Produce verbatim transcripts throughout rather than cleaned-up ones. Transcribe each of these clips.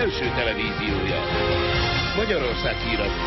első televíziója. Magyarország híradó.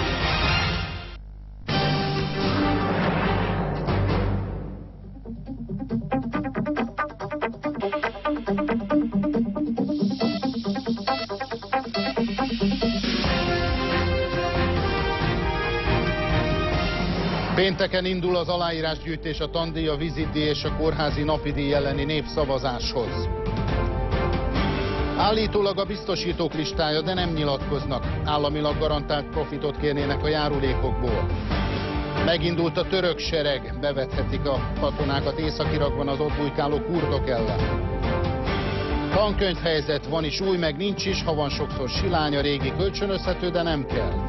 Pénteken indul az aláírásgyűjtés a tandíj, a vízidíj és a kórházi napidíj elleni népszavazáshoz. Állítólag a biztosítók listája, de nem nyilatkoznak. Államilag garantált profitot kérnének a járulékokból. Megindult a török sereg, bevethetik a katonákat Észak-Irakban az ott bujkáló kurdok ellen. Tankönyvhelyzet, van is új, meg nincs is, ha van sokszor silány, a régi kölcsönözhető, de nem kell.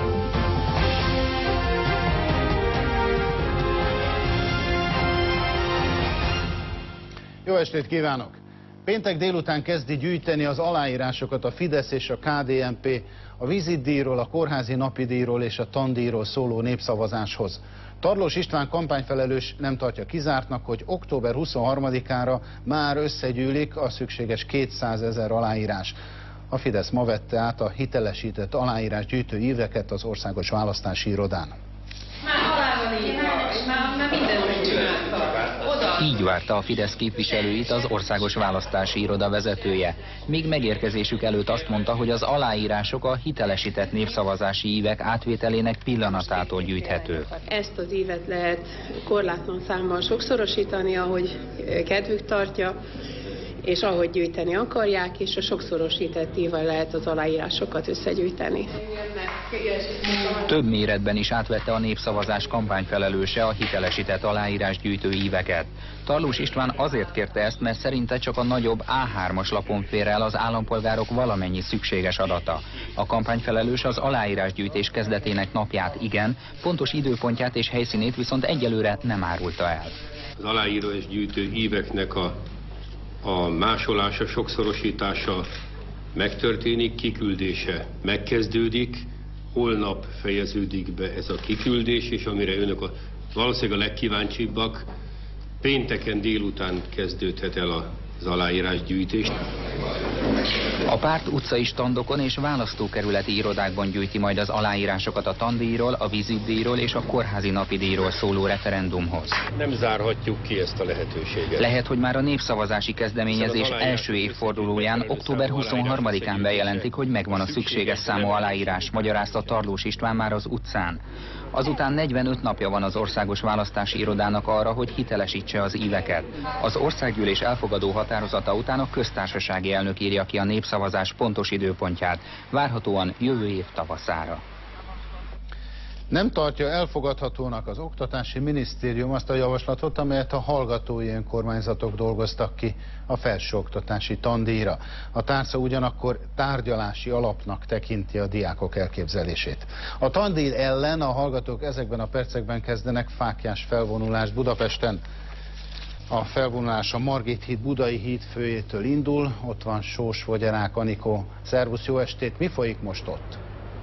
Jó estét kívánok! Péntek délután kezdi gyűjteni az aláírásokat a Fidesz és a ká dé en pé a vízidíjról, a kórházi napidíjról és a tandíjról szóló népszavazáshoz. Tarlós István kampányfelelős nem tartja kizártnak, hogy október huszonharmadikára már összegyűlik a szükséges kétszázezer aláírás. A Fidesz ma vette át a hitelesített aláírásgyűjtő éveket az Országos Választási Irodán. Már alá van írva, és már, már mindent megcsináltak. Így várta a Fidesz képviselőit az Országos Választási Iroda vezetője. Még megérkezésük előtt azt mondta, hogy az aláírások a hitelesített népszavazási ívek átvételének pillanatától gyűjthetők. Ezt az ívet lehet korlátlan számmal sokszorosítani, ahogy kedvük tartja, és ahogy gyűjteni akarják, és a sokszorosített ívvel lehet az aláírásokat összegyűjteni. Több méretben is átvette a népszavazás kampányfelelőse a hitelesített aláírásgyűjtő íveket. Tarlós István azért kérte ezt, mert szerinte csak a nagyobb á hármas lapon fér el az állampolgárok valamennyi szükséges adata. A kampányfelelős az aláírásgyűjtés kezdetének napját igen, pontos időpontját és helyszínét viszont egyelőre nem árulta el. Az aláírásgyűjtő íveknek a A másolása, sokszorosítása megtörténik, kiküldése megkezdődik, holnap fejeződik be ez a kiküldés, és amire önök a, valószínűleg a legkíváncsibbak, pénteken délután kezdődhet el az aláírásgyűjtés. A párt utcai standokon és választókerületi irodákban gyűjti majd az aláírásokat a tandíjról, a vízidíjról és a kórházi napidíjról szóló referendumhoz. Nem zárhatjuk ki ezt a lehetőséget. Lehet, hogy már a népszavazási kezdeményezés első évfordulóján, október huszonharmadikán bejelentik, hogy megvan a szükséges számú aláírás, magyarázta Tarlós István már az utcán. Azután negyvenöt napja van az Országos Választási Irodának arra, hogy hitelesítse az íveket. Az országgyűlés elfogadó határozata után a köztársasági elnök írja ki a népszavazás pontos időpontját, várhatóan jövő év tavaszára. Nem tartja elfogadhatónak az Oktatási Minisztérium azt a javaslatot, amelyet a hallgatói önkormányzatok dolgoztak ki a felsőoktatási tandíjra. A tárca ugyanakkor tárgyalási alapnak tekinti a diákok elképzelését. A tandíj ellen a hallgatók ezekben a percekben kezdenek fáklyás felvonulást Budapesten. A felvonulás a Margit híd Budai híd főjétől indul, ott van Sós Vogyarák Anikó. Szervusz, jó estét, mi folyik most ott?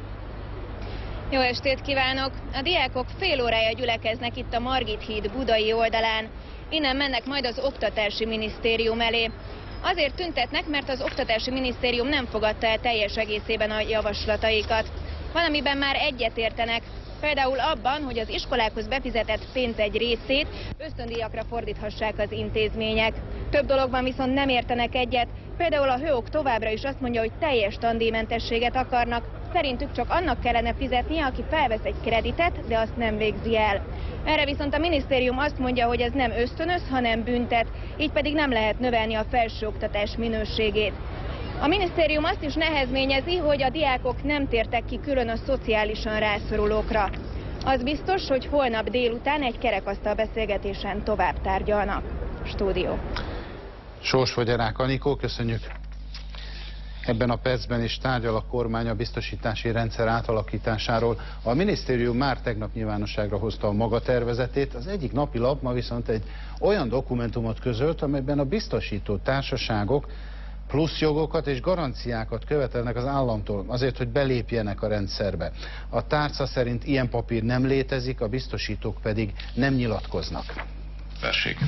Jó estét kívánok! A diákok fél órája gyülekeznek itt a Margit híd budai oldalán. Innen mennek majd az Oktatási Minisztérium elé. Azért tüntetnek, mert az Oktatási Minisztérium nem fogadta el teljes egészében a javaslataikat. Valamiben már egyetértenek, például abban, hogy az iskolákhoz befizetett pénz egy részét ösztöndíjakra fordíthassák az intézmények. Több dologban viszont nem értenek egyet, például a hőok továbbra is azt mondja, hogy teljes tandíjmentességet akarnak. Szerintük csak annak kellene fizetnie, aki felvesz egy kreditet, de azt nem végzi el. Erre viszont a minisztérium azt mondja, hogy ez nem ösztönöz, hanem büntet, így pedig nem lehet növelni a felsőoktatás minőségét. A minisztérium azt is nehezményezi, hogy a diákok nem tértek ki külön a szociálisan rászorulókra. Az biztos, hogy holnap délután egy kerekasztal beszélgetésen tovább tárgyalnak. Stúdió. Sós Vogyarák Anikó, köszönjük. Ebben a percben is tárgyal a kormány a biztosítási rendszer átalakításáról. A minisztérium már tegnap nyilvánosságra hozta a maga tervezetét, az egyik napi lap ma viszont egy olyan dokumentumot közölt, amelyben a biztosító társaságok plusz jogokat és garanciákat követelnek az államtól, azért, hogy belépjenek a rendszerbe. A tárca szerint ilyen papír nem létezik, a biztosítók pedig nem nyilatkoznak. Tessék.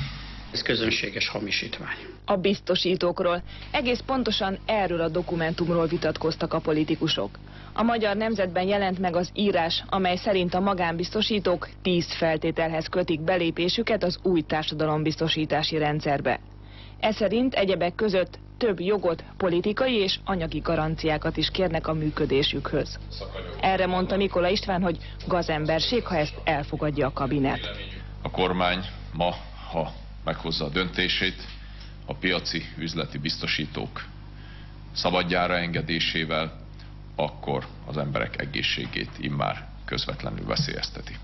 Ez közönséges hamisítvány. A biztosítókról, egész pontosan erről a dokumentumról vitatkoztak a politikusok. A Magyar Nemzetben jelent meg az írás, amely szerint a magánbiztosítók tíz feltételhez kötik belépésüket az új társadalombiztosítási rendszerbe. Ez szerint egyebek között több jogot, politikai és anyagi garanciákat is kérnek a működésükhöz. Erre mondta Mikola István, hogy gazemberség, ha ezt elfogadja a kabinet. A kormány ma, ha meghozza a döntését, a piaci üzleti biztosítók szabadjára engedésével, akkor az emberek egészségét immár közvetlenül veszélyezteti.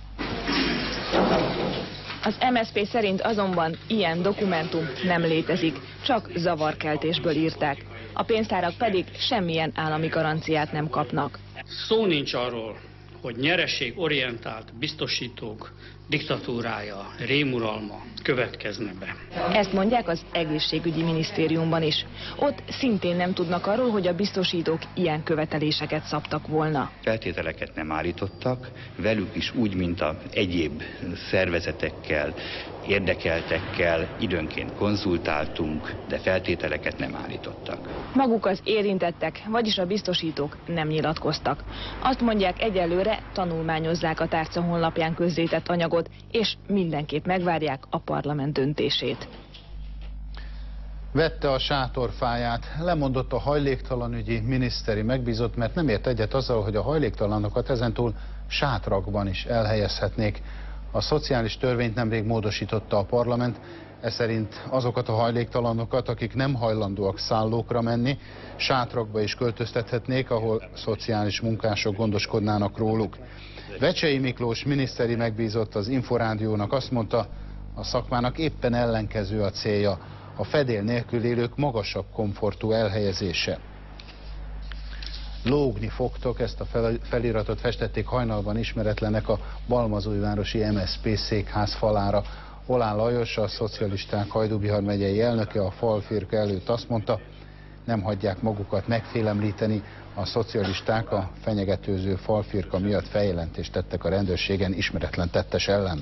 Az em es zé pé szerint azonban ilyen dokumentum nem létezik, csak zavarkeltésből írták. A pénztárak pedig semmilyen állami garanciát nem kapnak. Szó nincs arról, hogy nyereségorientált biztosítók diktatúrája, rémuralma következne be. Ezt mondják az egészségügyi minisztériumban is. Ott szintén nem tudnak arról, hogy a biztosítók ilyen követeléseket szabtak volna. Feltételeket nem állítottak, velük is úgy, mint az egyéb szervezetekkel, érdekeltekkel időnként konzultáltunk, de feltételeket nem állítottak. Maguk az érintettek, vagyis a biztosítók nem nyilatkoztak. Azt mondják, egyelőre tanulmányozzák a tárca honlapján közzétett anyagot, és mindenképp megvárják a parlament döntését. Vette a sátorfáját, lemondott a hajléktalanügyi miniszteri megbízott, mert nem ért egyet azzal, hogy a hajléktalanokat ezentúl sátrakban is elhelyezhetnék. A szociális törvényt nemrég módosította a parlament, ez szerint azokat a hajléktalanokat, akik nem hajlandóak szállókra menni, sátrakba is költöztethetnék, ahol szociális munkások gondoskodnának róluk. Vecsei Miklós miniszteri megbízott az Inforádiónak azt mondta, a szakmának éppen ellenkező a célja, a fedél nélkül élők magasabb komfortú elhelyezése. Lógni fogtok, ezt a feliratot festették hajnalban ismeretlenek a Balmazújvárosi em es zé pé székház falára. Olán Lajos, a szocialisták Hajdú-Bihar megyei elnöke a falfirka előtt azt mondta, nem hagyják magukat megfélemlíteni, a szocialisták a fenyegetőző falfirka miatt feljelentést tettek a rendőrségen ismeretlen tettes ellen.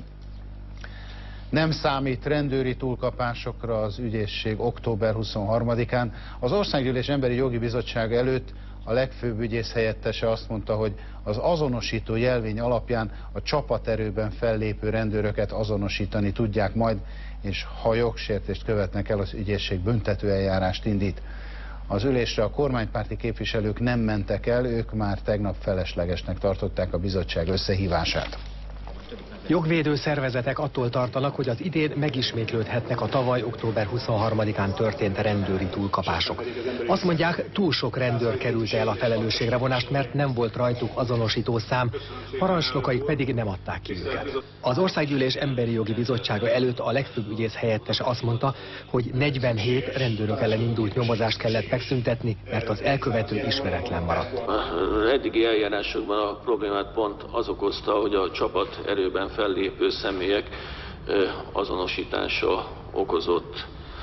Nem számít rendőri túlkapásokra az ügyészség október huszonharmadikán. Az Országgyűlés Emberi Jogi Bizottsága előtt a legfőbb ügyész helyettese azt mondta, hogy az azonosító jelvény alapján a csapaterőben fellépő rendőröket azonosítani tudják majd, és ha jogsértést követnek el, az ügyészség büntetőeljárást indít. Az ülésre a kormánypárti képviselők nem mentek el, ők már tegnap feleslegesnek tartották a bizottság összehívását. Jogvédő szervezetek attól tartanak, hogy az idén megismétlődhetnek a tavaly október huszonharmadikán történt rendőri túlkapások. Azt mondják, túl sok rendőr került el a felelősségre vonást, mert nem volt rajtuk azonosító szám, parancsnokaik pedig nem adták ki őket. Az Országgyűlés Emberi Jogi Bizottsága előtt a legfőbb ügyész helyettese azt mondta, hogy negyvenhét rendőrök ellen indult nyomozást kellett megszüntetni, mert az elkövető ismeretlen maradt. Az eddigi eljárásokban a problémát pont az okozta, hogy a csapat erőben fellépő személyek azonosítása okozott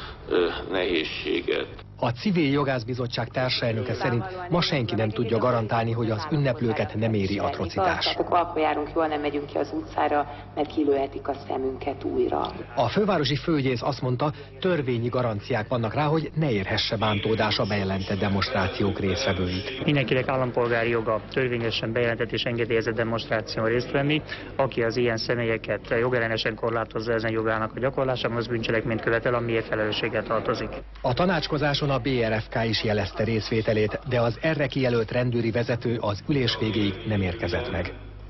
nehézséget. A Civil Jogászbizottság társelnöke szerint ma senki nem tudja garantálni, hogy az ünneplőket nem éri atrocitás. Akkor járunk jól, nem megyünk ki az utcára, mert kilőhetik a szemünket újra. A fővárosi főügyész azt mondta, törvényi garanciák vannak rá, hogy ne érhesse bántódás a bejelentett demonstrációk résztvevőit. Mindenkinek állampolgári joga törvényesen bejelentett és engedélyezett demonstráción részt venni. Aki az ilyen személyeket jogellenesen korlátozza ezen jogának a gyakorlásában, az bűncselekményt követel, amiért felelősséggel tartozik. A tanácskozáson a bé er ef ká is jelezte részvételét, de az erre kijelölt rendőri vezető az ülés végéig nem érkezett meg.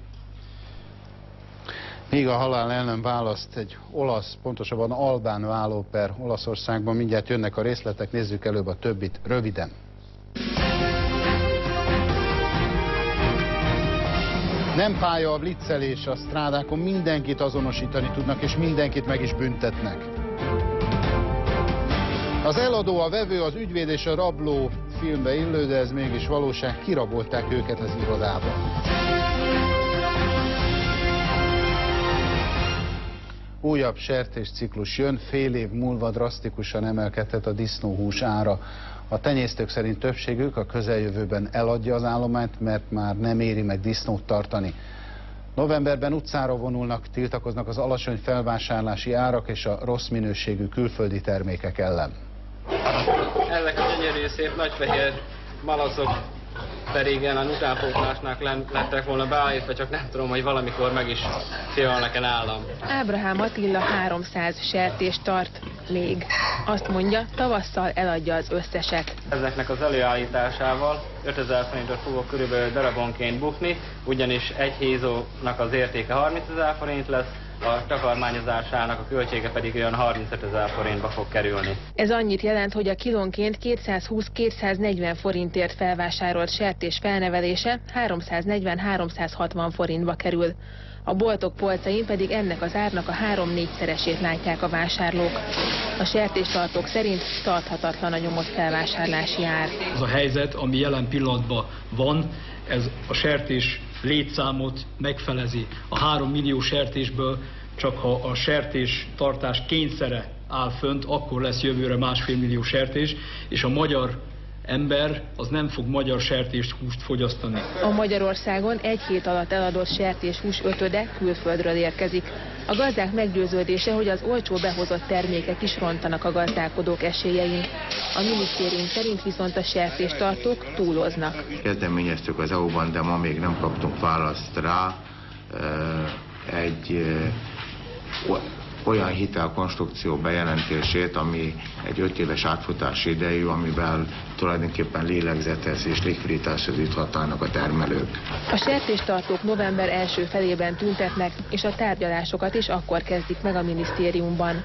Míg a halál el nem választ egy olasz, pontosabban albán vállóper Olaszországban, mindjárt jönnek a részletek, nézzük előbb a többit röviden. Nem pálya a blitzelés a strádákon, mindenkit azonosítani tudnak, és mindenkit meg is büntetnek. Az eladó, a vevő, az ügyvéd és a rabló filmbe illő, de ez mégis valóság, kirabolták őket az irodában. Újabb sertésciklus jön, fél év múlva drasztikusan emelkedhet a disznóhús ára. A tenyésztők szerint többségük a közeljövőben eladja az állományt, mert már nem éri meg disznót tartani. Novemberben utcára vonulnak, tiltakoznak az alacsony felvásárlási árak és a rossz minőségű külföldi termékek ellen. Ezek a gyönyörű szép nagyfehér malacok pedig a utánpótlásnak lettek volna beállítva, csak nem tudom, hogy valamikor meg is fialnak-e nálam. Ábrahám Attila háromszáz sertést tart még. Azt mondja, tavasszal eladja az összeset. Ezeknek az előállításával ötezer forintot fogok körülbelül darabonként bukni, ugyanis egy hízónak az értéke harmincezer forint lesz, a takarmányozásának a költsége pedig olyan harmincötezer forintba fog kerülni. Ez annyit jelent, hogy a kilónként kétszázhúsz-kétszáznegyven forintért felvásárolt sertés felnevelése háromszáznegyven-háromszázhatvan forintba kerül. A boltok polcain pedig ennek az árnak a három-négyszeresét látják a vásárlók. A sertéstartók szerint tarthatatlan a nyomott felvásárlási ár. Az a helyzet, ami jelen pillanatban van, ez a sertés létszámot megfelezi. A három millió sertésből csak ha a sertés tartás kényszere áll fönt, akkor lesz jövőre másfél millió sertés, és a magyar ember az nem fog magyar sertést húst fogyasztani. A Magyarországon egy hét alatt eladott sertéshús ötöde külföldről érkezik. A gazdák meggyőződése, hogy az olcsó behozott termékek is rontanak a gazdálkodók esélyein. A minisztérium szerint viszont a sertéstartók túloznak. Kezdeményeztük az é u-ban, de ma még nem kaptunk választ rá. Egy olyan hitelkonstrukció bejelentését, ami egy öt éves átfutási idejű, amivel tulajdonképpen lélegzethez és likviditáshoz juthatnának a termelők. A sertéstartók november első felében tüntetnek, és a tárgyalásokat is akkor kezdik meg a minisztériumban.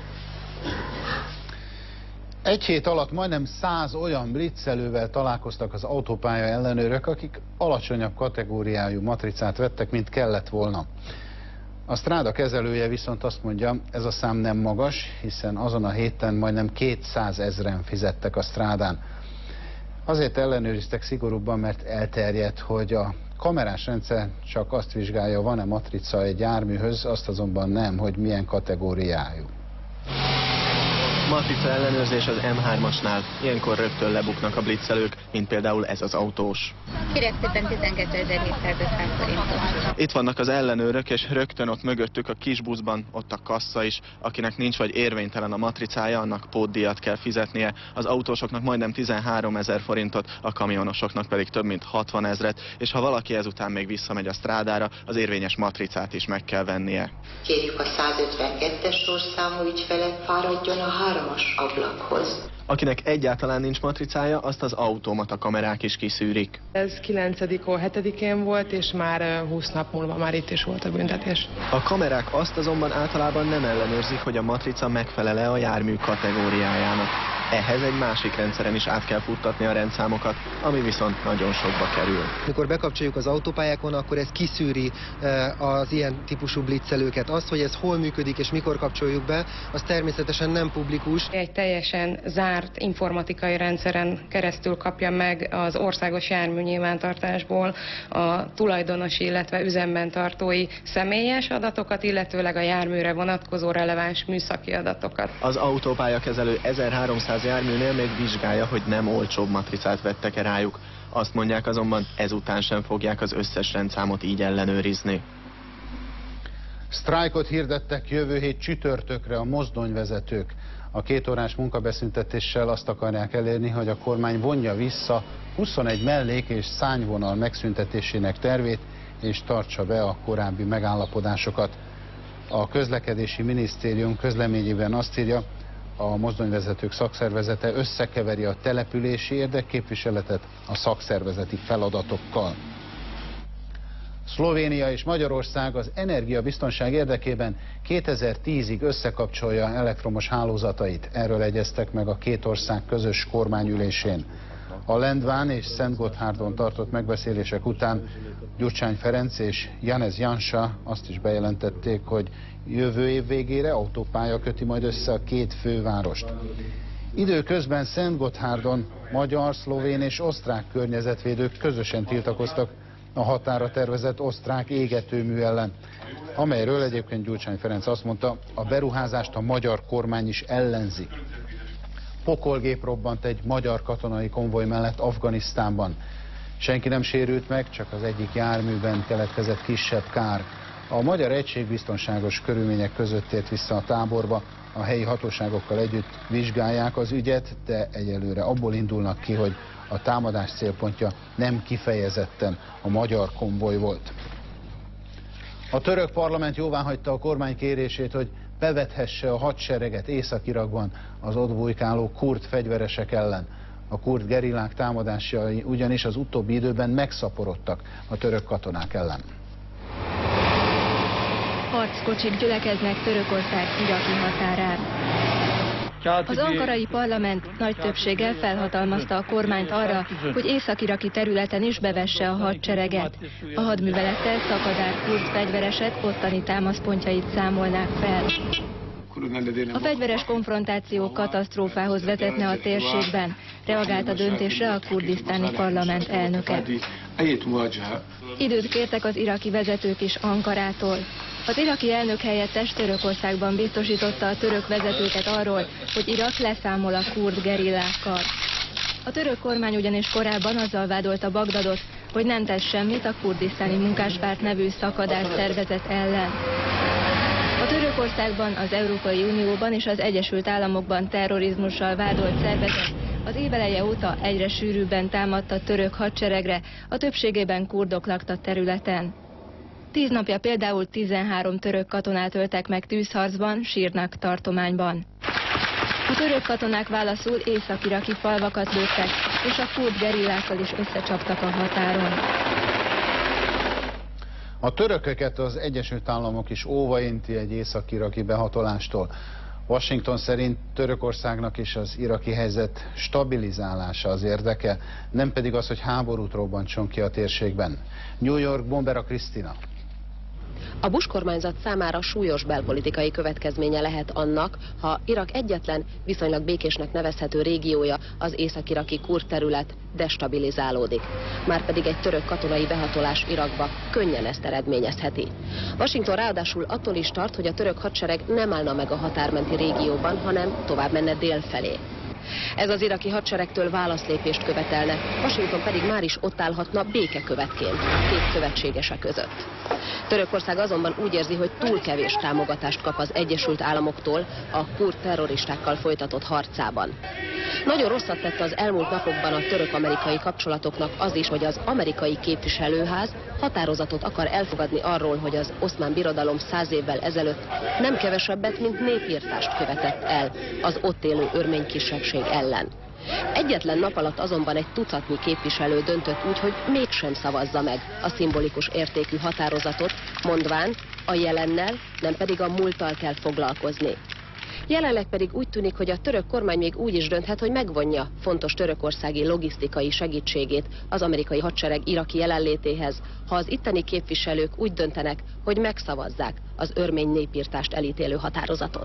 Egy hét alatt majdnem száz olyan blitzelővel találkoztak az autópálya ellenőrök, akik alacsonyabb kategóriájú matricát vettek, mint kellett volna. A Stráda kezelője viszont azt mondja, ez a szám nem magas, hiszen azon a héten majdnem kétszázezren fizettek a Strádán. Azért ellenőriztek szigorúbban, mert elterjedt, hogy a kamerás rendszer csak azt vizsgálja, van-e matrica egy járműhöz, azt azonban nem, hogy milyen kategóriájú. Matrica ellenőrzés az M hármasnál. Ilyenkor rögtön lebuknak a blitzelők, mint például ez az autós. Kérek szépen tizenkétezer-hétszázötven forintot. Itt vannak az ellenőrök, és rögtön ott mögöttük a kis buszban, ott a kassa is. Akinek nincs vagy érvénytelen a matricája, annak pótdíjat kell fizetnie. Az autósoknak majdnem tizenháromezer forintot, a kamionosoknak pedig több mint hatvanezret, és ha valaki ezután még visszamegy a Strádára, az érvényes matricát is meg kell vennie. Kérjük a százötvenkettes sorszámú ügyfelet fáradjon a hármas ablakhoz. Akinek egyáltalán nincs matricája, azt az automata kamerák is kiszűrik. Ez kilencedikén, hetedikén volt, és már húsz nap múlva már itt is volt a büntetés. A kamerák azt azonban általában nem ellenőrzik, hogy a matrica megfelel-e a jármű kategóriájának. Ehhez egy másik rendszeren is át kell futtatni a rendszámokat, ami viszont nagyon sokba kerül. Mikor bekapcsoljuk az autópályákon, akkor ez kiszűri az ilyen típusú blitzelőket. Az, hogy ez hol működik és mikor kapcsoljuk be, az természetesen nem publikus. Egy teljesen zárt informatikai rendszeren keresztül kapja meg az országos jármű nyilvántartásból a tulajdonosi, illetve üzemben tartói személyes adatokat, illetőleg a járműre vonatkozó releváns műszaki adatokat. Az autópályakezelő ezerháromszáz járműnél még vizsgálja, hogy nem olcsóbb matricát vettek-e rájuk. Azt mondják azonban, ezután sem fogják az összes rendszámot így ellenőrizni. Sztrájkot hirdettek jövő hét csütörtökre a mozdonyvezetők. A kétórás munkabeszüntetéssel azt akarják elérni, hogy a kormány vonja vissza huszonegy mellék- és szárnyvonal megszüntetésének tervét, és tartsa be a korábbi megállapodásokat. A közlekedési minisztérium közleményében azt írja, a mozdonyvezetők szakszervezete összekeveri a települési érdekképviseletet a szakszervezeti feladatokkal. Szlovénia és Magyarország az energiabiztonság érdekében kétezer-tízig összekapcsolja elektromos hálózatait. Erről egyeztek meg a két ország közös kormányülésén. A Lendván és Szentgotthárdon tartott megbeszélések után Gyurcsány Ferenc és Janez Janša azt is bejelentették, hogy jövő év végére autópálya köti majd össze a két fővárost. Időközben Szentgotthárdon magyar, szlovén és osztrák környezetvédők közösen tiltakoztak a határa tervezett osztrák égetőmű ellen, amelyről egyébként Gyurcsány Ferenc azt mondta, a beruházást a magyar kormány is ellenzi. Pokolgép robbant egy magyar katonai konvoj mellett Afganisztánban. Senki nem sérült meg, csak az egyik járműben keletkezett kisebb kár. A magyar egység biztonságos körülmények között tért vissza a táborba, a helyi hatóságokkal együtt vizsgálják az ügyet, de egyelőre abból indulnak ki, hogy a támadás célpontja nem kifejezetten a magyar konvoj volt. A török parlament jóváhagyta a kormány kérését, hogy bevethesse a hadsereget Észak-Irakban az ott bujkáló kurd fegyveresek ellen. A kurd gerillák támadásai ugyanis az utóbbi időben megszaporodtak a török katonák ellen. Harckocsik gyülekeznek Törökország iraki határán. Az ankarai parlament nagy többséggel felhatalmazta a kormányt arra, hogy észak-iraki területen is bevesse a hadsereget. A hadművelettel szakadár kurd fegyvereset ottani támaszpontjait számolnák fel. A fegyveres konfrontáció katasztrófához vezetne a térségben, reagált a döntésre a kurdisztáni parlament elnöke. Időt kértek az iraki vezetők is Ankarától. Az iraki elnök helyettes Törökországban biztosította a török vezetőket arról, hogy Irak leszámol a kurd gerillákkal. A török kormány ugyanis korábban azzal vádolta Bagdadot, hogy nem tesz semmit a kurdisztáni munkáspárt nevű szakadás szervezet ellen. A Törökországban, az Európai Unióban és az Egyesült Államokban terrorizmussal vádolt szervezet az éveleje óta egyre sűrűbben támadt a török hadseregre, a többségében kurdok lakta területen. Tíz napja például tizenhárom török katonát öltek meg tűzharcban, Sírnak tartományban. A török katonák válaszul észak-iraki falvakat lőttek, és a kurd gerillákkal is összecsaptak a határon. A törököket az Egyesült Államok is óvainti egy észak-iraki behatolástól. Washington szerint Törökországnak is az iraki helyzet stabilizálása az érdeke, nem pedig az, hogy háborút robbantson ki a térségben. New York, Bombera Krisztina. A Bush kormányzat számára súlyos belpolitikai következménye lehet annak, ha Irak egyetlen, viszonylag békésnek nevezhető régiója, az észak-iraki kurd terület destabilizálódik. Márpedig egy török katonai behatolás Irakba könnyen ezt eredményezheti. Washington ráadásul attól is tart, hogy a török hadsereg nem állna meg a határmenti régióban, hanem tovább menne dél felé. Ez az iraki hadseregtől válaszlépést követelne, Washington pedig már is ott állhatna békekövetként a két szövetségese között. Törökország azonban úgy érzi, hogy túl kevés támogatást kap az Egyesült Államoktól a kurd terroristákkal folytatott harcában. Nagyon rosszat tett az elmúlt napokban a török-amerikai kapcsolatoknak az is, hogy az amerikai képviselőház határozatot akar elfogadni arról, hogy az Oszmán Birodalom száz évvel ezelőtt nem kevesebbet, mint népirtást követett el az ott élő örmény kisebbség ellen. Egyetlen nap alatt azonban egy tucatnyi képviselő döntött úgy, hogy mégsem szavazza meg a szimbolikus értékű határozatot, mondván a jelennel, nem pedig a múlttal kell foglalkozni. Jelenleg pedig úgy tűnik, hogy a török kormány még úgy is dönthet, hogy megvonja fontos törökországi logisztikai segítségét az amerikai hadsereg iraki jelenlétéhez, ha az itteni képviselők úgy döntenek, hogy megszavazzák az örmény népirtást elítélő határozatot.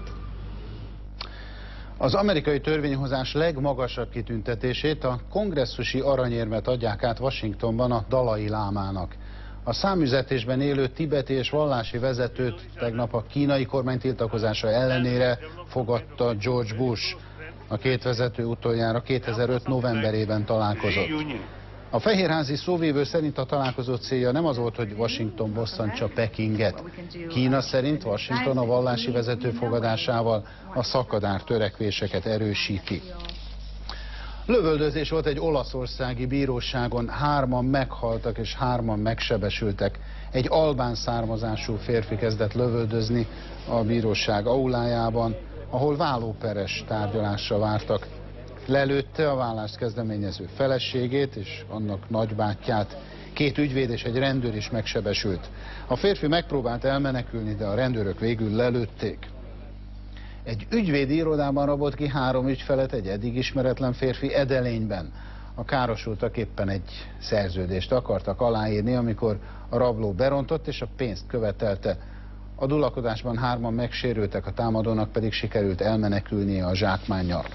Az amerikai törvényhozás legmagasabb kitüntetését, a kongresszusi aranyérmet adják át Washingtonban a Dalai Lámának. A számüzetésben élő tibeti és vallási vezetőt tegnap a kínai kormány tiltakozása ellenére fogadta George Bush. A két vezető utoljára kétezer-öt novemberében találkozott. A fehérházi szóvivő szerint a találkozó célja nem az volt, hogy Washington bosszantsa Pekinget. Kína szerint Washington a vallási vezető fogadásával a szakadár törekvéseket erősíti. Lövöldözés volt egy olaszországi bíróságon, hárman meghaltak és hárman megsebesültek. Egy albán származású férfi kezdett lövöldözni a bíróság aulájában, ahol vállóperes tárgyalásra vártak. Lelőtte a vállást kezdeményező feleségét és annak nagybátyját. Két ügyvéd és egy rendőr is megsebesült. A férfi megpróbált elmenekülni, de a rendőrök végül lelőtték. Egy ügyvédi irodában rabolt ki három ügyfelet egy eddig ismeretlen férfi Edelényben. A károsultak éppen egy szerződést akartak aláírni, amikor a rabló berontott és a pénzt követelte. A dulakodásban hárman megsérültek, a támadónak pedig sikerült elmenekülnie a zsákmánnyal.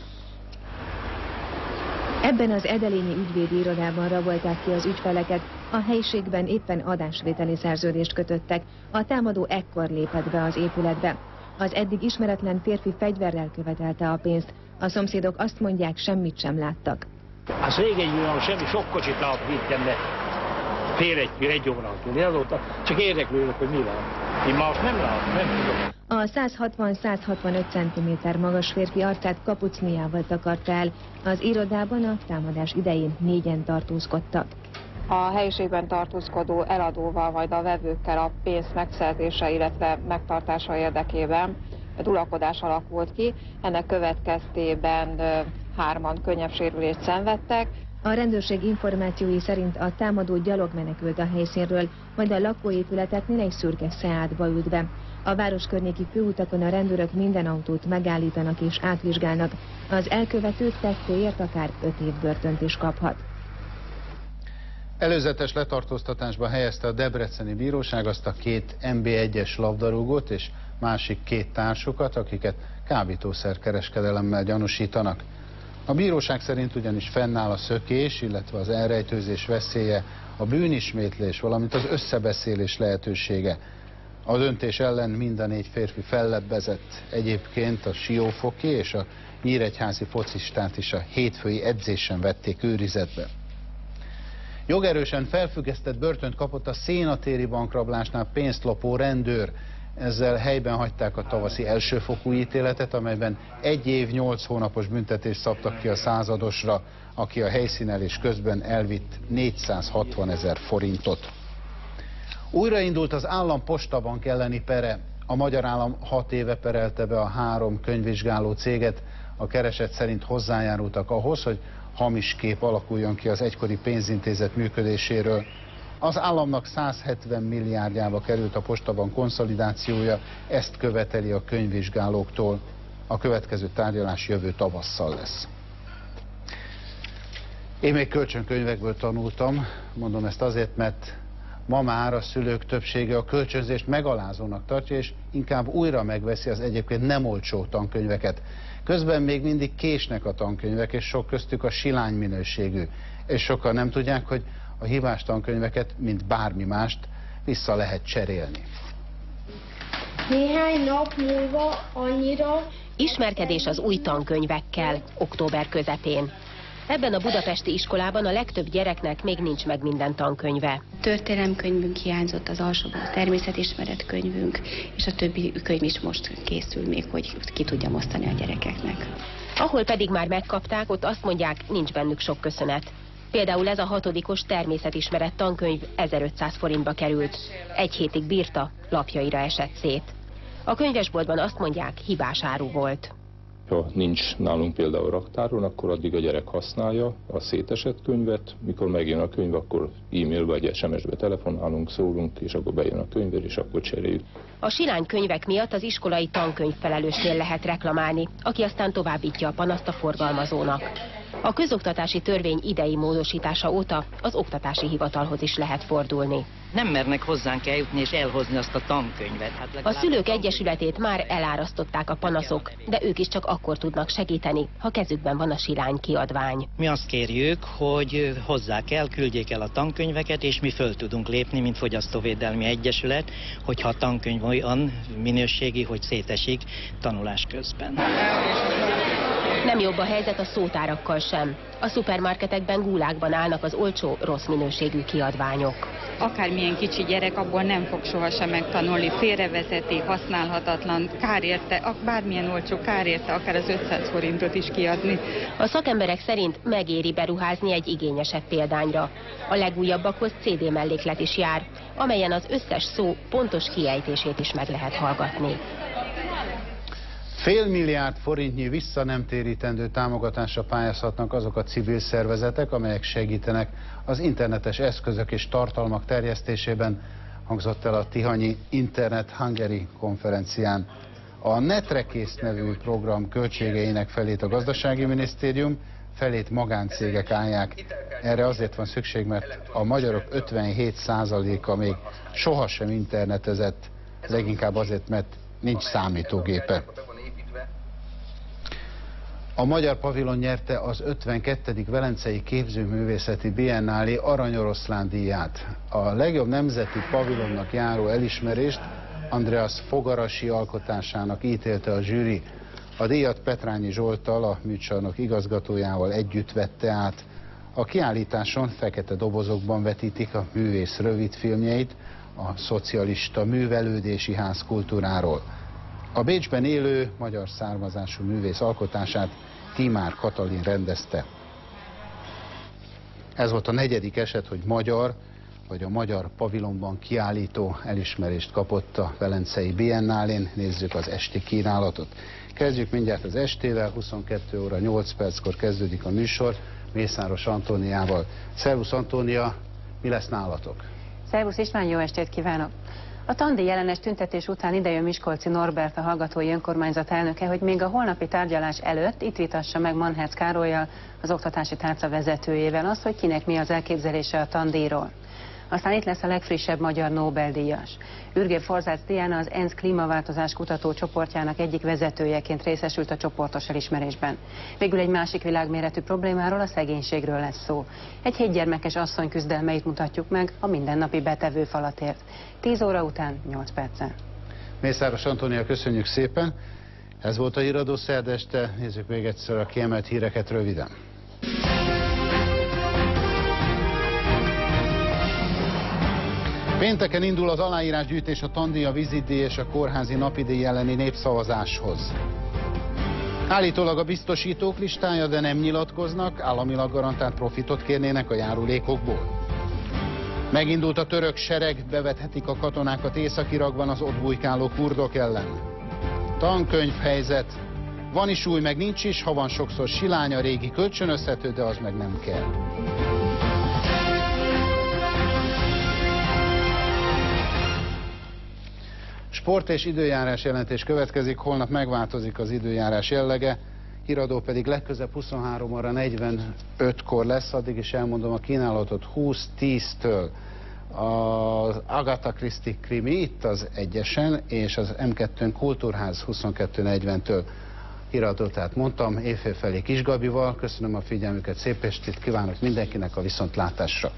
Ebben az edelényi ügyvédi irodában rabolták ki az ügyfeleket, a helyiségben éppen adásvételi szerződést kötöttek. A támadó ekkor lépett be az épületbe. Az eddig ismeretlen férfi fegyverrel követelte a pénzt. A szomszédok azt mondják, semmit sem láttak. Hát régen nyilván semmi, sok kocsit vittem, de fél egy, egy óra túl. Azóta csak érdeklődök, hogy mi van. Én ma azt nem látom, nem tudom. A száz hatvan-száz hatvanöt centiméter magas férfi arcát kapucniával takarta el. Az irodában a támadás idején négyen tartózkodtak. A helyiségben tartózkodó eladóval vagy a vevőkkel a pénz megszerzése, illetve megtartása érdekében dulakodás alakult ki. Ennek következtében hárman könnyebb sérülést szenvedtek. A rendőrség információi szerint a támadó gyalog menekült a helyszínről, majd a lakóépületeknél egy szürke Seatba ült be. A város környéki főutakon a rendőrök minden autót megállítanak és átvizsgálnak. Az elkövető tettéért akár öt év börtönt is kaphat. Előzetes letartóztatásba helyezte a debreceni bíróság azt a két em bé egyes labdarúgót és másik két társukat, akiket kábítószerkereskedelemmel gyanúsítanak. A bíróság szerint ugyanis fennáll a szökés, illetve az elrejtőzés veszélye, a bűnismétlés, valamint az összebeszélés lehetősége. A döntés ellen mind a négy férfi fellebbezett. Egyébként a siófoki és a nyíregyházi focistát is a hétfői edzésen vették őrizetbe. Jogerősen felfüggesztett börtönt kapott a Szénatéri bankrablásnál pénzt lopó rendőr. Ezzel helyben hagyták a tavaszi elsőfokú ítéletet, amelyben egy év nyolc hónapos büntetést szabtak ki a századosra, aki a helyszínelés közben elvitt négyszázhatvan ezer forintot. Újraindult az állam postabank elleni pere. A magyar állam hat éve perelte be a három könyvvizsgáló céget. A kereset szerint hozzájárultak ahhoz, hogy hamis kép alakuljon ki az egykori pénzintézet működéséről. Az államnak százhetven milliárdjába került a postabank konszolidációja, ezt követeli a könyvvizsgálóktól. A következő tárgyalás jövő tavasszal lesz. Én még kölcsönkönyvekből tanultam, mondom ezt azért, mert ma már a szülők többsége a kölcsönzést megalázónak tartja, és inkább újra megveszi az egyébként nem olcsó tankönyveket. Közben még mindig késnek a tankönyvek, és sok köztük a silány minőségű. És sokan nem tudják, hogy a hibás tankönyveket, mint bármi mást, vissza lehet cserélni. Néhány nap múlva annyira... Ismerkedés az új tankönyvekkel, október közepén. Ebben a budapesti iskolában a legtöbb gyereknek még nincs meg minden tankönyve. Történelemkönyvünk hiányzott, az alsóban a természetismeret könyvünk, és a többi könyv is most készül még, hogy ki tudjam osztani a gyerekeknek. Ahol pedig már megkapták, ott azt mondják, nincs bennük sok köszönet. Például ez a hatodikos természetismeret tankönyv ezerötszáz forintba került. Egy hétig bírta, lapjaira esett szét. A könyvesboltban azt mondják, hibás áru volt. Ha nincs nálunk például raktáron, akkor addig a gyerek használja a szétesett könyvet, mikor megjön a könyv, akkor e-mail vagy es em es-be telefonálunk, szólunk, és akkor bejön a könyvér, és akkor cseréljük. A silány könyvek miatt az iskolai tankönyvfelelősnél lehet reklamálni, aki aztán továbbítja a panaszt a forgalmazónak. A közoktatási törvény idei módosítása óta az oktatási hivatalhoz is lehet fordulni. Nem mernek hozzánk eljutni és elhozni azt a tankönyvet. Hát a Szülők Egyesületét már elárasztották a panaszok, de ők is csak akkor tudnak segíteni, ha kezükben van a silány kiadvány. Mi azt kérjük, hogy hozzák el, küldjék el a tankönyveket, és mi föl tudunk lépni, mint Fogyasztóvédelmi Egyesület, hogyha a tankönyv olyan minőségi, hogy szétesik tanulás közben. Nem jobb a helyzet a szótárakkal sem. A szupermarketekben gulákban állnak az olcsó, rossz minőségű kiadványok. Akármilyen kicsi gyerek abból nem fog sohasem megtanulni, félrevezeti, használhatatlan, kár érte, bármilyen olcsó kár érte, akár az ötszáz forintot is kiadni. A szakemberek szerint megéri beruházni egy igényesebb példányra. A legújabbakhoz cé dé melléklet is jár, amelyen az összes szó pontos kiejtését is meg lehet hallgatni. Fél milliárd forintnyi vissza nem térítendő támogatásra pályázhatnak azok a civil szervezetek, amelyek segítenek az internetes eszközök és tartalmak terjesztésében, hangzott el a tihanyi Internet Hungary konferencián. A Netrekész nevű program költségeinek felét a gazdasági minisztérium, felét magáncégek állják. Erre azért van szükség, mert a magyarok ötvenhét százaléka még sohasem internetezett, leginkább azért, mert nincs számítógépe. A magyar pavilon nyerte az ötvenkettedik Velencei Képzőművészeti Biennálé Aranyoroszlán díját. A legjobb nemzeti pavilonnak járó elismerést Andreas Fogarasi alkotásának ítélte a zsűri. A díjat Petrányi Zsolttal, a műcsarnok igazgatójával együtt vette át. A kiállításon fekete dobozokban vetítik a művész rövidfilmjeit, a szocialista művelődési ház kultúráról. A Bécsben élő magyar származású művész alkotását Timár Katalin rendezte. Ez volt a negyedik eset, hogy magyar, vagy a magyar pavilonban kiállító elismerést kapott a Velencei Biennálén. Nézzük az esti kínálatot. Kezdjük mindjárt az estével, huszonkettő óra nyolc perckor kezdődik a műsor Mészáros Antóniával. Szervusz Antónia, mi lesz nálatok? Szervusz István, jó estét kívánok! A tandíj ellenes tüntetés után idejön Miskolci Norbert, a Hallgatói Önkormányzat elnöke, hogy még a holnapi tárgyalás előtt itt vitassa meg Manherc Károllyal, az oktatási tárca vezetőjével azt, hogy kinek mi az elképzelése a tandíjról. Aztán itt lesz a legfrissebb magyar Nobel-díjas. Ürgéb Forzác Diana az ENSZ klímaváltozás kutató csoportjának egyik vezetőjeként részesült a csoportos elismerésben. Végül egy másik világméretű problémáról, a szegénységről lesz szó. Egy hétgyermekes asszony küzdelmeit mutatjuk meg a mindennapi betevőfalatért. tíz óra után nyolc perccel. Mészáros Antónia, köszönjük szépen. Ez volt a Híradó szerda este. Nézzük még egyszer a kiemelt híreket röviden. Pénteken indul az aláírásgyűjtés a tandíj, a vízidíj és a kórházi napidíj elleni népszavazáshoz. Állítólag a biztosítók listája, de nem nyilatkoznak, államilag garantált profitot kérnének a járulékokból. Megindult a török sereg, bevethetik a katonákat Észak-Irakban az ott bujkáló kurdok ellen. Tankönyvhelyzet. Van is új, meg nincs is, ha van sokszor silány, a régi kölcsönözhető, de az meg nem kell. Sport és időjárás jelentés következik, holnap megváltozik az időjárás jellege, Híradó pedig legközebb huszonhárom óra negyvenötkor lesz, addig is elmondom a kínálatot húsz tíztől. Az Agatha Christie krimi itt az egyesen, és az em kettőn Kultúrház huszonkettő negyventől. Híradó, tehát mondtam, éjfél felé Kis Gabival. Köszönöm a figyelmüket, szép estét kívánok mindenkinek, a viszontlátásra.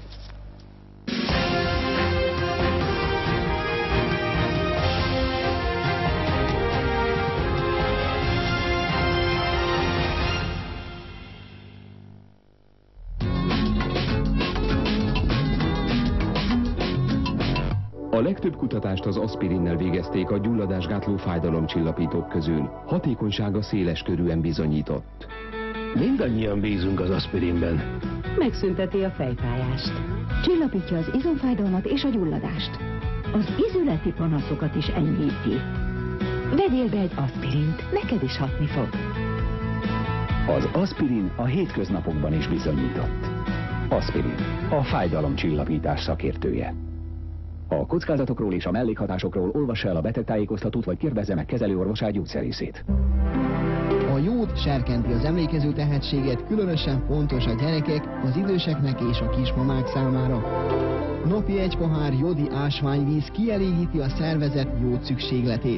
A legtöbb kutatást az aspirinnel végezték a gyulladásgátló fájdalomcsillapítók közül. Hatékonysága széles körűen bizonyított. Mindannyian bízunk az aspirinben. Megszünteti a fejfájást. Csillapítja az izomfájdalmat és a gyulladást. Az izületi panaszokat is enyhíti. Vegyél be egy aspirint, neked is hatni fog. Az aspirin a hétköznapokban is bizonyított. Aspirin, a fájdalomcsillapítás szakértője. A kockázatokról és a mellékhatásokról olvassa el a betegtájékoztatót, vagy kérdezze meg kezelőorvosát, gyógyszerészét. A jód serkenti az emlékező tehetséget, különösen fontos a gyerekek, az időseknek és a kismamák számára. Napi egy pohár jodi ásványvíz kielégíti a szervezet jód szükségletét.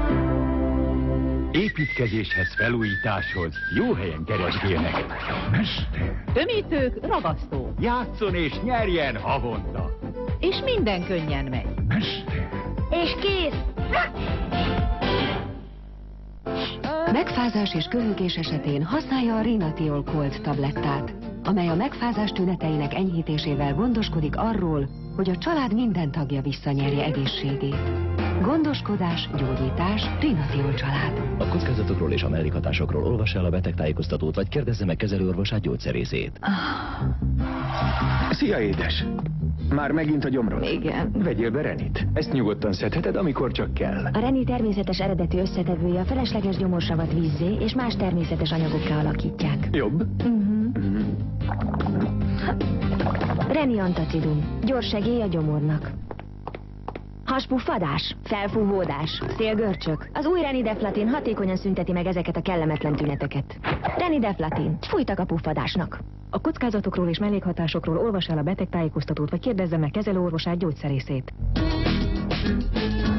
Építkezéshez, felújításhoz jó helyen keresgélnek. Mester! Tömítők, ragasztó. Játszon és nyerjen havonta. És minden könnyen megy. Mester! És kész! Megfázás és köhögés esetén használja a Rinatiol Cold tablettát, amely a megfázás tüneteinek enyhítésével gondoskodik arról, hogy a család minden tagja visszanyerje egészségét. Gondoskodás, gyógyítás, Rinatiol család. A kockázatokról és a mellékhatásokról olvass el a betegtájékoztatót, vagy kérdezze meg kezelőorvosát, gyógyszerészét. Szia, édes! Már megint a gyomrod? Igen. Vegyél be Renit. Ezt nyugodtan szedheted, amikor csak kell. A Reni természetes eredetű összetevője a felesleges gyomorsavat vízzé és más természetes anyagokká alakítják. Jobb? Uh-huh. Mm. Reni antacidum. Gyors segély a gyomornak. Haspuffadás, felfúvódás, szélgörcsök. Az új Reni Deflatin hatékonyan szünteti meg ezeket a kellemetlen tüneteket. Reni Deflatin. Fújtak a puffadásnak. A kockázatokról és mellékhatásokról olvass el a betegtájékoztatót, vagy kérdezze meg kezelőorvosát, gyógyszerészét.